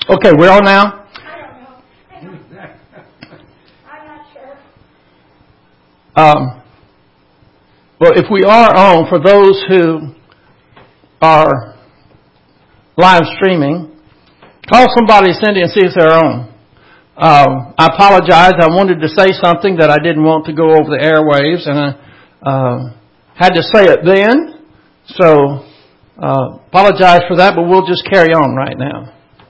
Okay, we're on now? I don't know. I'm not sure. Well, if we are on, for those who are live streaming, call somebody, Cindy, and see if they're on. I apologize. I wanted to say something that I didn't want to go over the airwaves, and I had to say it then. So, apologize for that, but we'll just carry on right now.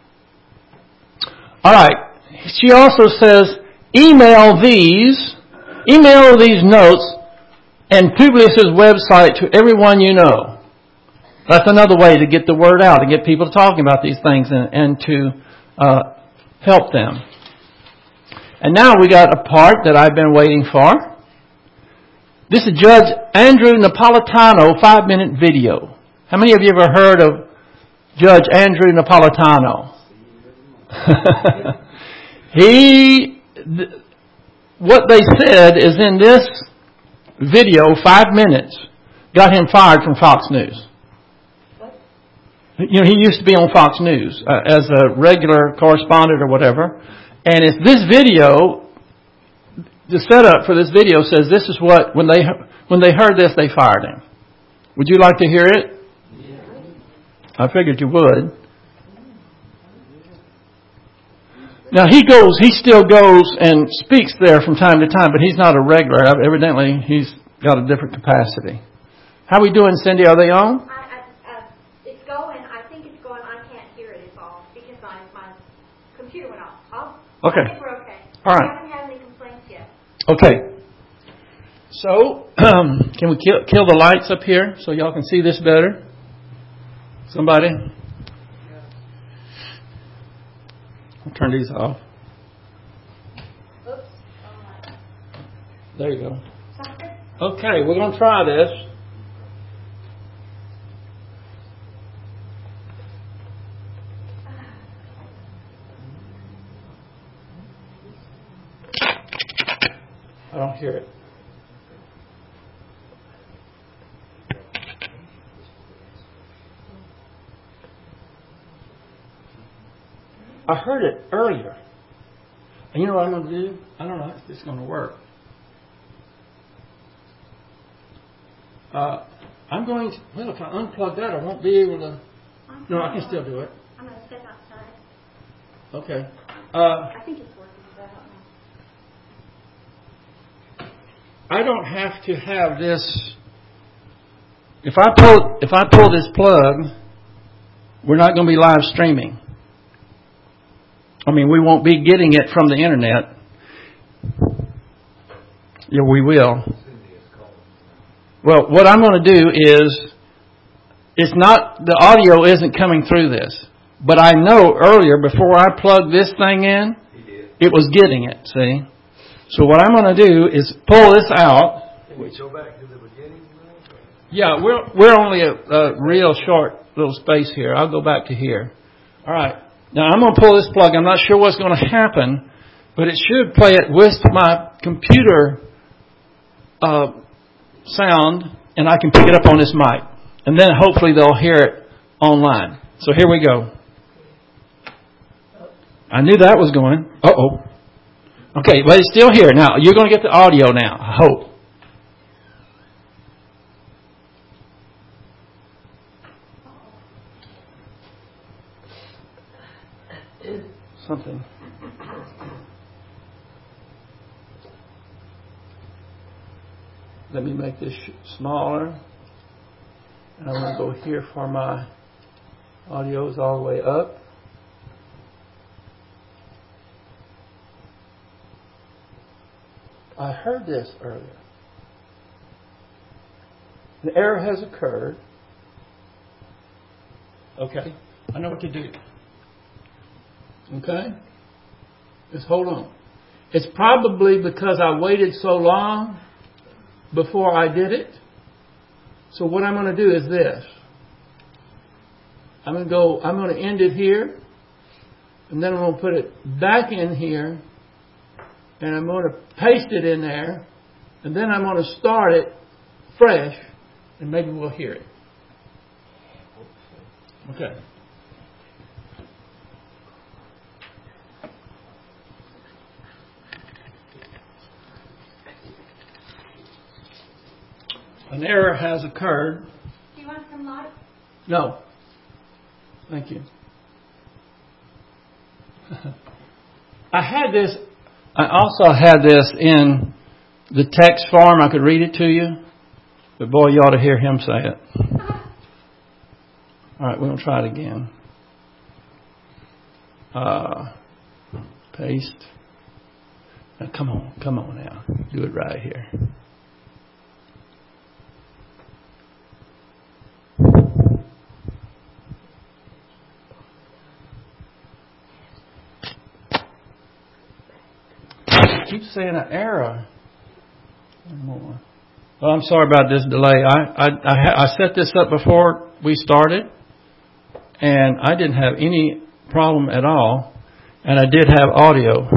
All right. She also says, email these notes and Publius's website to everyone you know. That's another way to get the word out, to get people talking about these things and to help them. And now we got a part that I've been waiting for. This is Judge Andrew Napolitano 5-minute video. How many of you ever heard of Judge Andrew Napolitano? What they said is in this video, 5 minutes, got him fired from Fox News. You know, he used to be on Fox News as a regular correspondent or whatever. And it's this video, the setup for this video says this is what, when they heard this, they fired him. Would you like to hear it? Yeah. I figured you would. Now he still goes and speaks there from time to time, but he's not a regular. Evidently, he's got a different capacity. How are we doing, Cindy? Are they on? It's going. I think it's going. I can't hear it. It's off because my computer went off. Okay. I think we're okay. All right. I haven't had any complaints yet. Okay. So, can we kill the lights up here so y'all can see this better? Somebody? I'll turn these off. Oops. There you go. Okay, we're going to try this. I don't hear it. I heard it earlier. And you know what I'm going to do? I don't know if this is going to work. I'm going to, well, if I unplug that, I won't be able to. No, I can still do it. I'm going to step outside. Okay. I think it's working, but I don't know. I don't have to have this. If I pull this plug, we're not going to be live streaming. I mean, we won't be getting it from the internet. Yeah, we will. Well, what I'm going to do is, it's not, the audio isn't coming through this. But I know earlier, before I plugged this thing in, it was getting it, see? So what I'm going to do is pull this out. Can we go back to the beginning? Yeah, we're only a real short little space here. I'll go back to here. All right. Now I'm going to pull this plug. I'm not sure what's going to happen, but it should play it with my computer sound, and I can pick it up on this mic. And then hopefully they'll hear it online. So here we go. I knew that was going. Uh-oh. Okay, but it's still here. Now, you're going to get the audio now, I hope. Something. Let me make this smaller. And I'm going to go here for my audios all the way up. I heard this earlier. An error has occurred. Okay, I know what to do. Okay? Just hold on. It's probably because I waited so long before I did it. So what I'm going to do is this. I'm going to end it here. And then I'm going to put it back in here. And I'm going to paste it in there. And then I'm going to start it fresh. And maybe we'll hear it. Okay. An error has occurred. Do you want some light? No. Thank you. I also had this in the text form. I could read it to you. But boy, you ought to hear him say it. All right, we're going to try it again. Paste. Now, come on now. Do it right here. I keep saying an error. One more. Well, I'm sorry about this delay. I set this up before we started, and I didn't have any problem at all, and I did have audio.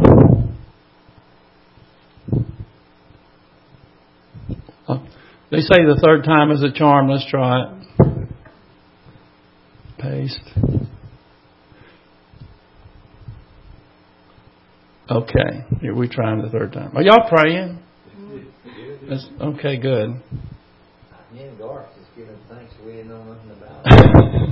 They say the third time is a charm. Let's try it. Paste. Okay, here we're trying the third time. Are y'all praying? That's, okay, good. Me and Garth just giving thanks we didn't know nothing about it.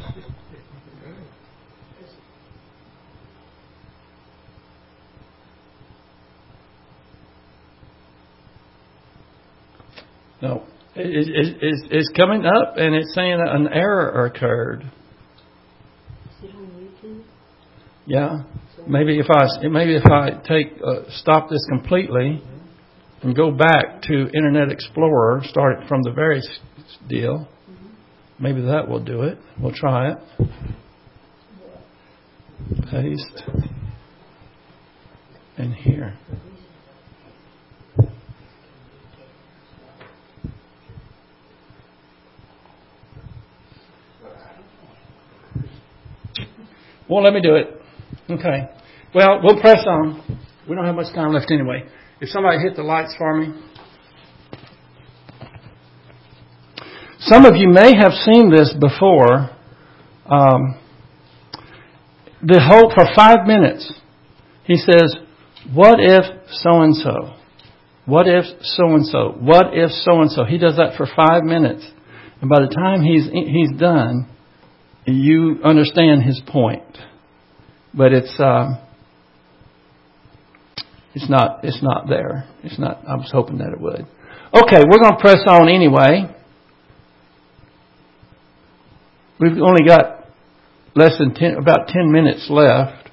No, it's coming up and it's saying an error occurred. Is it on YouTube? Yeah, maybe if I stop this completely and go back to Internet Explorer, start it from the very deal. Maybe that will do it. We'll try it. Paste. And here. Well, let me do it. Okay. Well, we'll press on. We don't have much time left anyway. If somebody hit the lights for me. Some of you may have seen this before. The whole, for 5 minutes, he says, what if so-and-so? What if so-and-so? What if so-and-so? He does that for 5 minutes. And by the time he's done, you understand his point. But it's not there. It's not. I was hoping that it would. Okay, we're going to press on anyway. We've only got about 10 minutes left.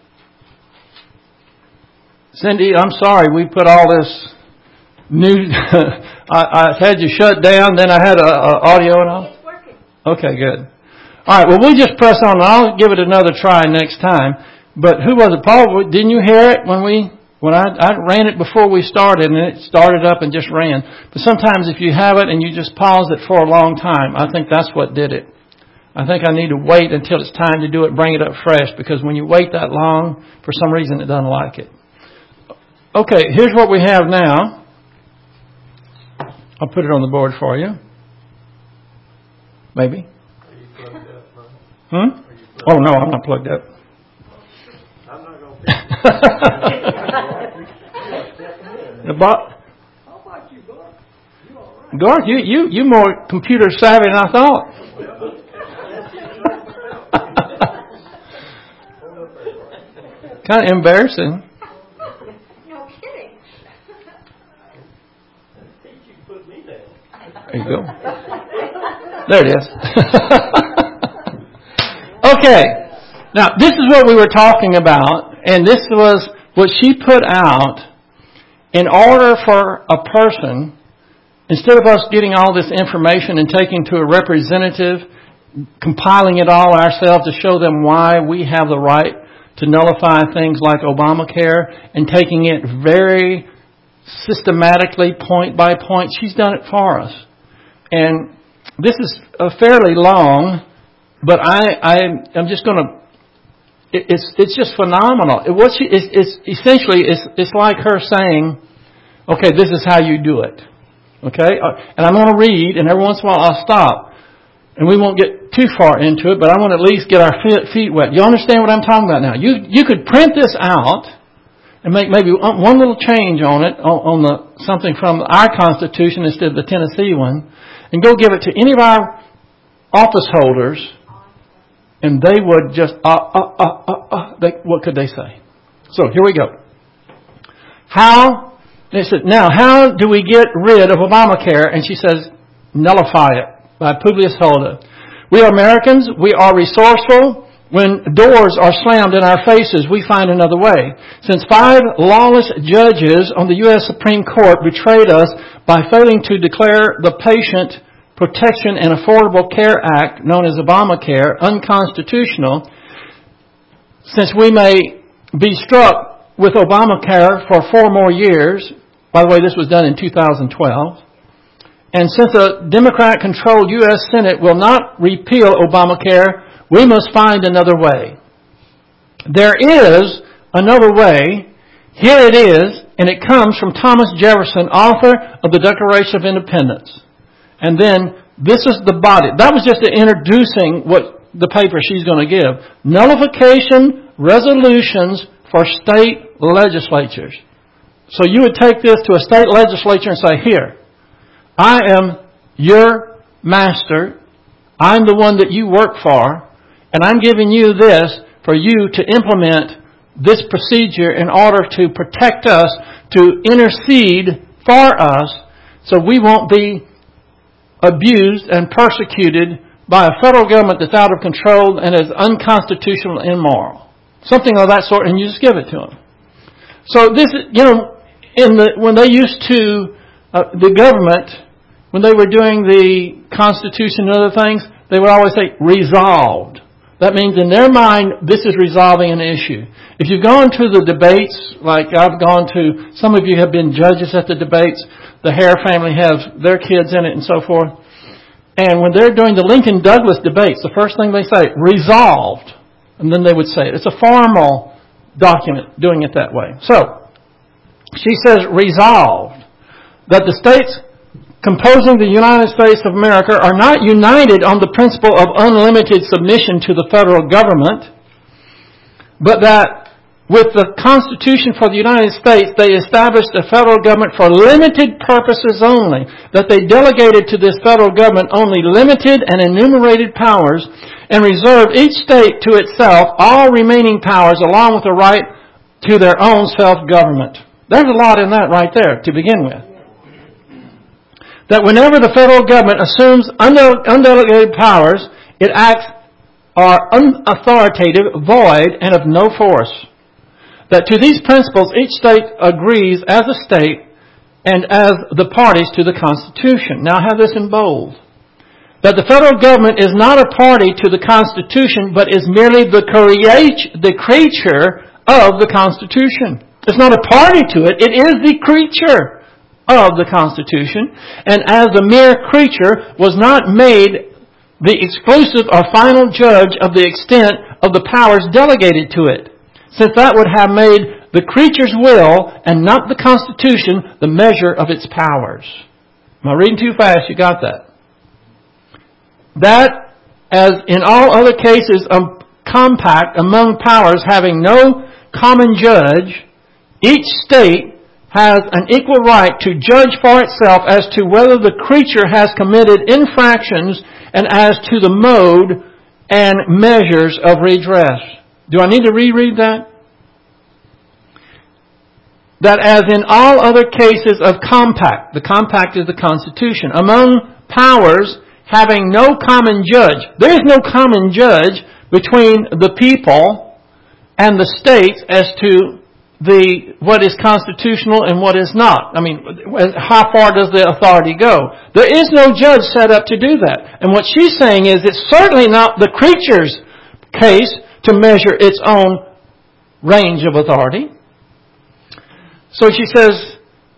Cindy, I'm sorry we put all this new. I had you shut down, then I had a audio and all. It's working. Okay, good. All right, well, we'll just press on. I'll give it another try next time. But who was it? Paul, didn't you hear it when I ran it before we started, and it started up and just ran. But sometimes if you have it and you just pause it for a long time, I think that's what did it. I think I need to wait until it's time to do it, bring it up fresh, because when you wait that long, for some reason it doesn't like it. Okay, here's what we have now. I'll put it on the board for you. Maybe. Are you plugged up, Oh, Ron? no, I'm not plugged up. I'm not going to The bo- How about you, Garth? You all right? Garth, you more computer savvy than I thought. Kind of embarrassing. No kidding. There you go. There it is. Okay. Now, this is what we were talking about, and this was what she put out in order for a person, instead of us getting all this information and taking to a representative, compiling it all ourselves to show them why we have the right to nullify things like Obamacare, and taking it very systematically, point by point. She's done it for us. And this is fairly long, but I'm just going to, it's just phenomenal. It's like her saying, okay, this is how you do it. Okay? And I'm going to read, and every once in a while I'll stop. And we won't get too far into it, but I want to at least get our feet wet. You understand what I'm talking about now? You could print this out and make maybe one little change on it, on something from our Constitution instead of the Tennessee one, and go give it to any of our office holders, and they would just, what could they say? So here we go. They said, now, how do we get rid of Obamacare? And she says, nullify it, by Publius Hulda. We are Americans. We are resourceful. When doors are slammed in our faces, we find another way. Since 5 lawless judges on the U.S. Supreme Court betrayed us by failing to declare the Patient Protection and Affordable Care Act, known as Obamacare, unconstitutional, since we may be struck with Obamacare for 4 more years, by the way, this was done in 2012, and since a Democrat-controlled U.S. Senate will not repeal Obamacare, we must find another way. There is another way. Here it is, and it comes from Thomas Jefferson, author of the Declaration of Independence. And then, this is the body. That was just introducing what the paper she's going to give. Nullification resolutions for state legislatures. So you would take this to a state legislature and say, here, I am your master. I'm the one that you work for. And I'm giving you this for you to implement this procedure in order to protect us, to intercede for us, so we won't be abused and persecuted by a federal government that's out of control and is unconstitutional and immoral. Something of that sort, and you just give it to them. So this is, when they used to, the government, when they were doing the Constitution and other things, they would always say, resolved. That means in their mind, this is resolving an issue. If you've gone to the debates, like I've gone to, some of you have been judges at the debates, the Hare family have their kids in it and so forth. And when they're doing the Lincoln-Douglas debates, the first thing they say, resolved. And then they would say it. It's a formal document doing it that way. So, she says resolved that the states composing the United States of America are not united on the principle of unlimited submission to the federal government, but that with the Constitution for the United States, they established a federal government for limited purposes only, that they delegated to this federal government only limited and enumerated powers, and reserved each state to itself all remaining powers along with the right to their own self-government. There's a lot in that right there to begin with. That whenever the federal government assumes undelegated powers, it acts are unauthoritative, void, and of no force. That to these principles each state agrees as a state and as the parties to the Constitution. Now I have this in bold. That the federal government is not a party to the Constitution, but is merely the creature of the Constitution. It's not a party to it, it is the creature of the Constitution, and as the mere creature was not made the exclusive or final judge of the extent of the powers delegated to it, since that would have made the creature's will and not the Constitution the measure of its powers. Am I reading too fast? You got that? That, as in all other cases of compact among powers having no common judge, each state has an equal right to judge for itself as to whether the creature has committed infractions and as to the mode and measures of redress. Do I need to reread that? That as in all other cases of compact, the compact is the Constitution, among powers having no common judge. There is no common judge between the people and the states as to what is constitutional and what is not. I mean, how far does the authority go? There is no judge set up to do that. And what she's saying is it's certainly not the creature's case to measure its own range of authority. So she says,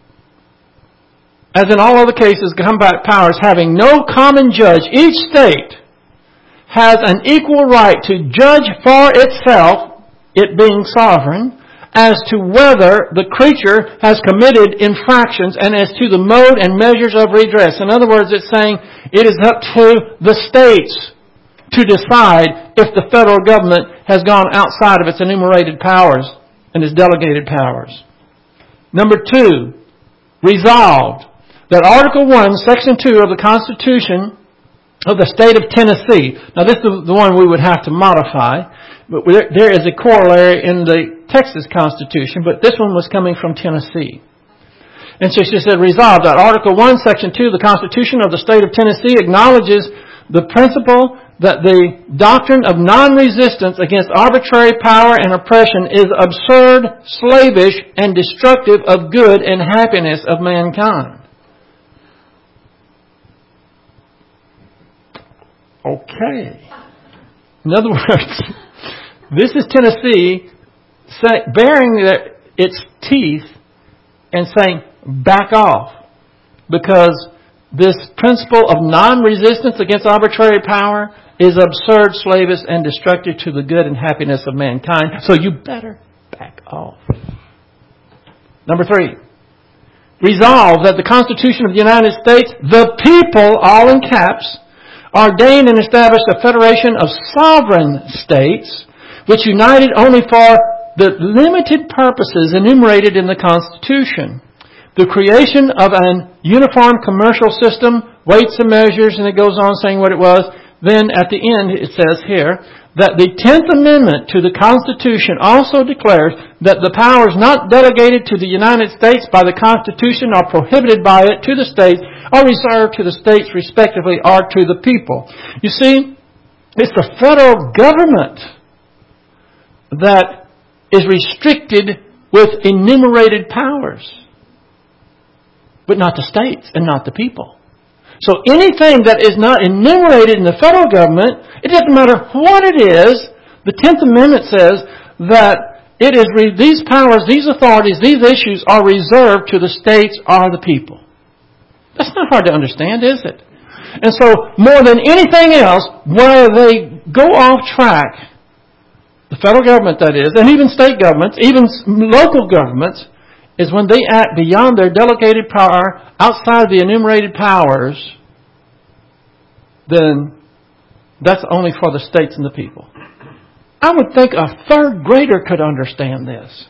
as in all other cases, compact powers having no common judge, each state has an equal right to judge for itself, it being sovereign, as to whether the creature has committed infractions and as to the mode and measures of redress. In other words, it's saying it is up to the states to decide if the federal government has gone outside of its enumerated powers and its delegated powers. Number 2, resolved that Article 1, Section 2 of the Constitution of the state of Tennessee. Now this is the one we would have to modify, but there is a corollary in the Texas Constitution, but this one was coming from Tennessee. And so she said, resolved that Article 1, Section 2 of the Constitution of the state of Tennessee acknowledges the principle that the doctrine of non-resistance against arbitrary power and oppression is absurd, slavish, and destructive of good and happiness of mankind. Okay. In other words, this is Tennessee baring its teeth and saying, back off. Because this principle of non-resistance against arbitrary power is absurd, slavish, and destructive to the good and happiness of mankind. So you better back off. Number 3. Resolve that the Constitution of the United States, the people, all in caps, ordained and established a federation of sovereign states, which united only for the limited purposes enumerated in the Constitution. The creation of an uniform commercial system, weights and measures, and it goes on saying what it was. Then at the end it says here that the 10th Amendment to the Constitution also declares that the powers not delegated to the United States by the Constitution or prohibited by it to the states are reserved to the states respectively or to the people. You see, it's the federal government that is restricted with enumerated powers, but not the states and not the people. So anything that is not enumerated in the federal government, it doesn't matter what it is, the 10th Amendment says that it is these powers, these authorities, these issues are reserved to the states or the people. That's not hard to understand, is it? And so, more than anything else, where they go off track, the federal government that is, and even state governments, even local governments, is when they act beyond their delegated power, outside the enumerated powers, then that's only for the states and the people. I would think a third grader could understand this.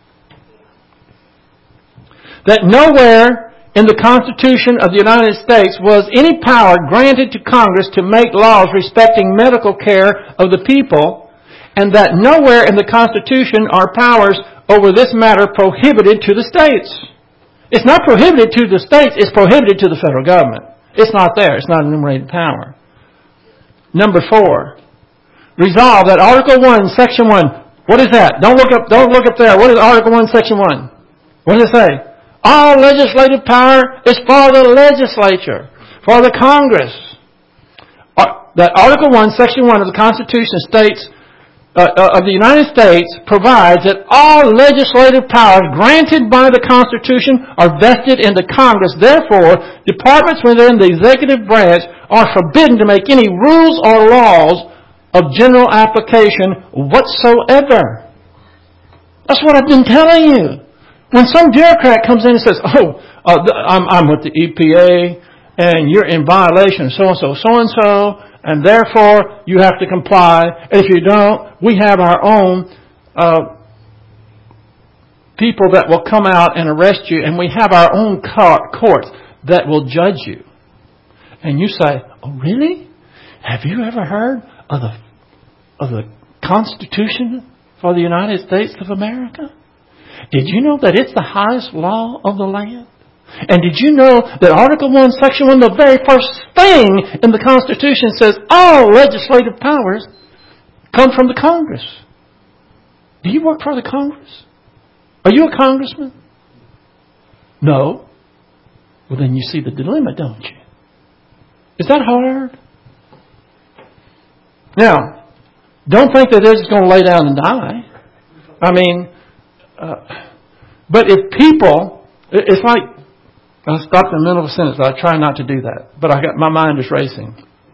That nowhere in the Constitution of the United States was any power granted to Congress to make laws respecting medical care of the people, and that nowhere in the Constitution are powers over this matter prohibited to the states. It's not prohibited to the states, it's prohibited to the federal government. It's not there. It's not enumerated power. Number 4. Resolve that Article 1, Section 1. What is that? Don't look up there. What is Article 1, Section 1? What does it say? All legislative power is for the legislature, for the Congress. That Article 1, Section 1 of the Constitution states of the United States provides that all legislative powers granted by the Constitution are vested in the Congress. Therefore, departments within the executive branch are forbidden to make any rules or laws of general application whatsoever. That's what I've been telling you. When some bureaucrat comes in and says, I'm with the EPA and you're in violation of so-and-so, and therefore you have to comply. And if you don't, we have our own people that will come out and arrest you, and we have our own courts that will judge you. And you say, oh really? Have you ever heard of the Constitution for the United States of America? Did you know that it's the highest law of the land? And did you know that Article 1, Section 1, the very first thing in the Constitution says all legislative powers come from the Congress? Do you work for the Congress? Are you a congressman? No. Well, then you see the dilemma, don't you? Is that hard? Now, don't think that they're just going to lay down and die. I mean, but if people, it's like, I'll stop in the middle of a sentence. I try not to do that. But my mind is racing.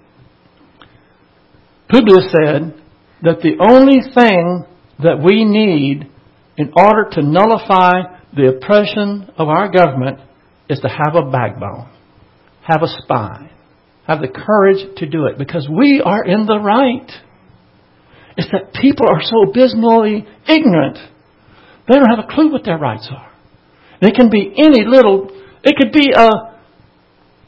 Publius said that the only thing that we need in order to nullify the oppression of our government is to have a backbone, have a spine, have the courage to do it. Because we are in the right. It's that people are so abysmally ignorant. They don't have a clue what their rights are. They can be any little... It could be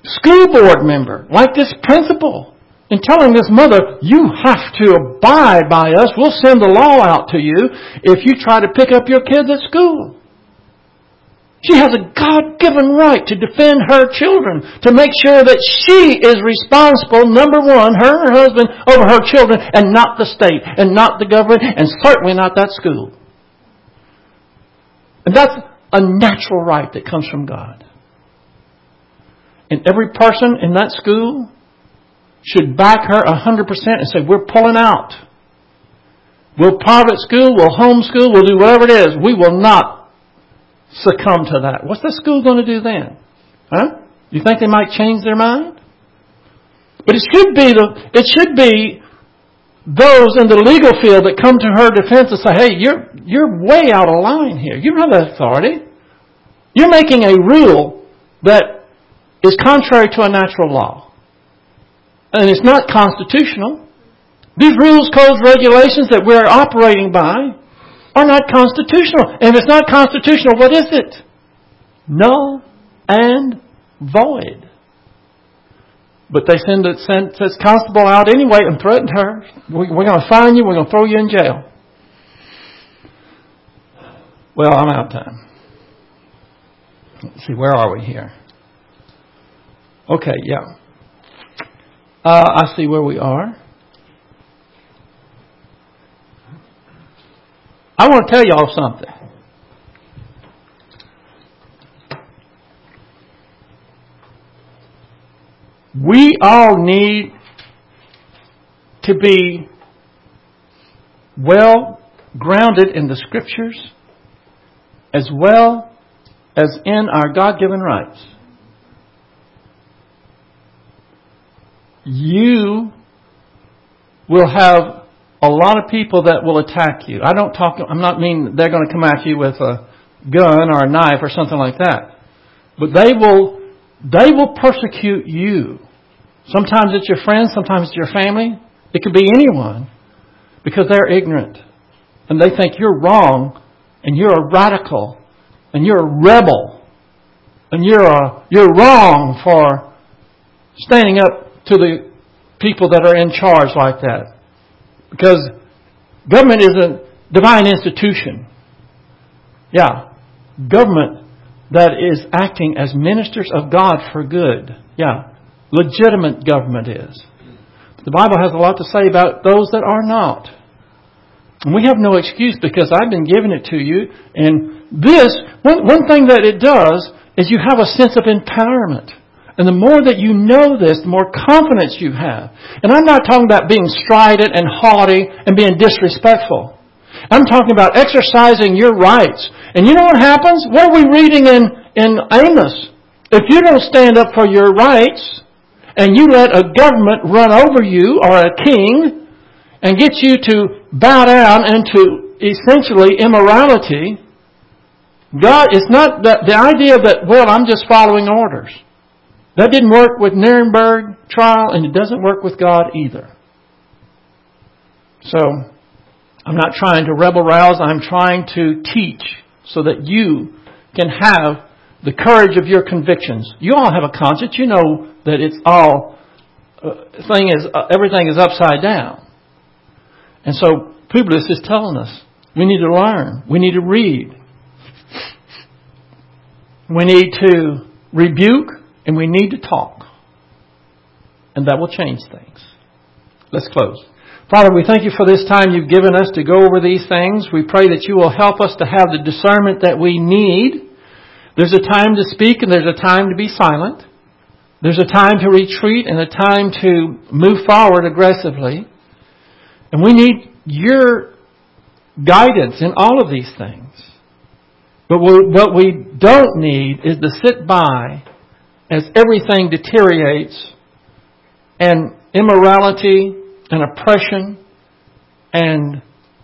school board member, like this principal, and telling this mother, you have to abide by us. We'll send the law out to you if you try to pick up your kids at school. She has a God-given right to defend her children, to make sure that she is responsible, number one, her and her husband, over her children, and not the state, and not the government, and certainly not that school. And that's a natural right that comes from God. And every person in that school should back her 100% and say, we're pulling out. We'll private school, we'll homeschool, we'll do whatever it is. We will not succumb to that. What's the school going to do then? Huh? You think they might change their mind? But it should be those in the legal field that come to her defense and say, hey, you're way out of line here. You don't have that authority. You're making a rule that is contrary to a natural law. And it's not constitutional. These rules, codes, regulations that we're operating by are not constitutional. And if it's not constitutional, what is it? Null and void. But they sent this constable out anyway and threatened her. We're going to fine you. We're going to throw you in jail. Well, I'm out of time. Let's see, where are we here? Okay, yeah. I see where we are. I want to tell y'all something. We all need to be well grounded in the Scriptures as well as in our God-given rights. You will have a lot of people that will attack you. I'm not meaning they're going to come at you with a gun or a knife or something like that. But they will persecute you. Sometimes it's your friends, sometimes it's your family. It could be anyone, because they're ignorant. And they think you're wrong, and you're a radical, and you're a rebel, and you're wrong for standing up to the people that are in charge like that. Because government is a divine institution. Yeah. Government that is acting as ministers of God for good. Yeah. Legitimate government is. The Bible has a lot to say about those that are not. And we have no excuse, because I've been giving it to you. And this, one thing that it does is you have a sense of empowerment. And the more that you know this, the more confidence you have. And I'm not talking about being strident and haughty and being disrespectful. I'm talking about exercising your rights. And you know what happens? What are we reading in Amos? If you don't stand up for your rights, and you let a government run over you, or a king, and get you to bow down into essentially immorality, God, it's not the idea that, well, I'm just following orders. That didn't work with Nuremberg trial, and it doesn't work with God either. So, I'm not trying to rebel rouse. I'm trying to teach so that you can have the courage of your convictions. You all have a conscience. You know that it's all everything is upside down. And so Publius is telling us we need to learn. We need to read. We need to rebuke. And we need to talk. And that will change things. Let's close. Father, we thank you for this time you've given us to go over these things. We pray that you will help us to have the discernment that we need. There's a time to speak and there's a time to be silent. There's a time to retreat and a time to move forward aggressively. And we need your guidance in all of these things. But what we don't need is to sit by as everything deteriorates, and immorality and oppression and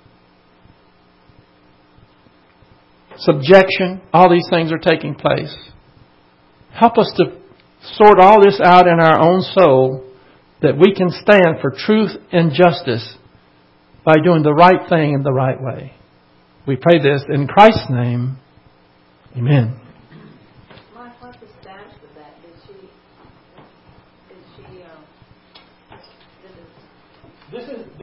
subjection, all these things are taking place. Help us to sort all this out in our own soul, that we can stand for truth and justice by doing the right thing in the right way. We pray this in Christ's name. Amen. This is